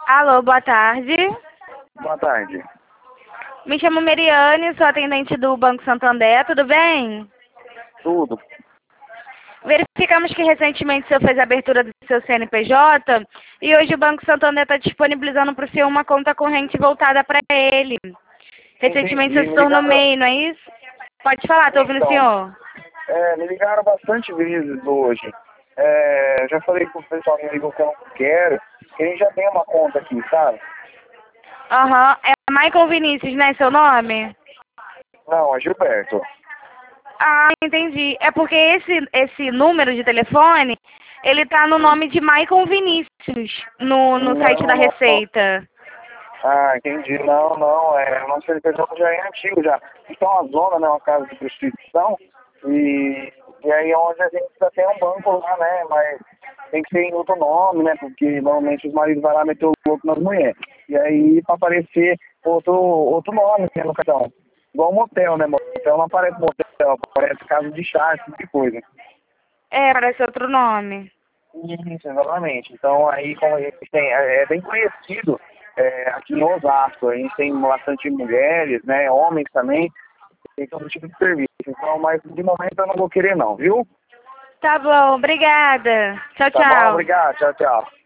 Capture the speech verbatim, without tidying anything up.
Alô, boa tarde. Boa tarde. Me chamo Meriane, sou atendente do Banco Santander, tudo bem? Tudo. Verificamos que recentemente o senhor fez a abertura do seu C N P J e hoje o Banco Santander está disponibilizando para o senhor uma conta corrente voltada para ele. Recentemente o senhor Entendi. se Me tornou ligaram... MEI, não é isso? Pode falar, estou ouvindo o Então, senhor. é, me ligaram bastante vezes hoje. É, já falei com o pessoal que me ligou que eu não quero, que a gente já tem uma conta aqui, sabe? Aham, é Michael Vinícius, né, seu nome? Não, é Gilberto. Ah, entendi. É porque esse, esse número de telefone, ele tá no Hum. nome de Michael Vinícius, no, no site Não, da não, não. Receita. Ah, entendi. Não, não, é, o nosso C N P J já é antigo já. Então a zona, né, uma casa de prostituição, e, e aí é onde a gente já tem um banco lá, né, mas tem que ser em outro nome, né, porque normalmente os maridos vão lá meter o louco nas mulheres. E aí para aparecer outro, outro nome, né, no cartão. Igual motel, né, motel não aparece motel, aparece casa de chá, esse tipo de coisa. É, parece outro nome. Isso, exatamente. Então aí como a gente tem, é é bem conhecido é, aqui em Osasco, a gente tem bastante mulheres, né, homens também, tem todo tipo de serviço. Então, mas de momento eu não vou querer não, viu? Tá bom, obrigada. Tchau, Tá bom? tchau. Obrigado, tchau, tchau.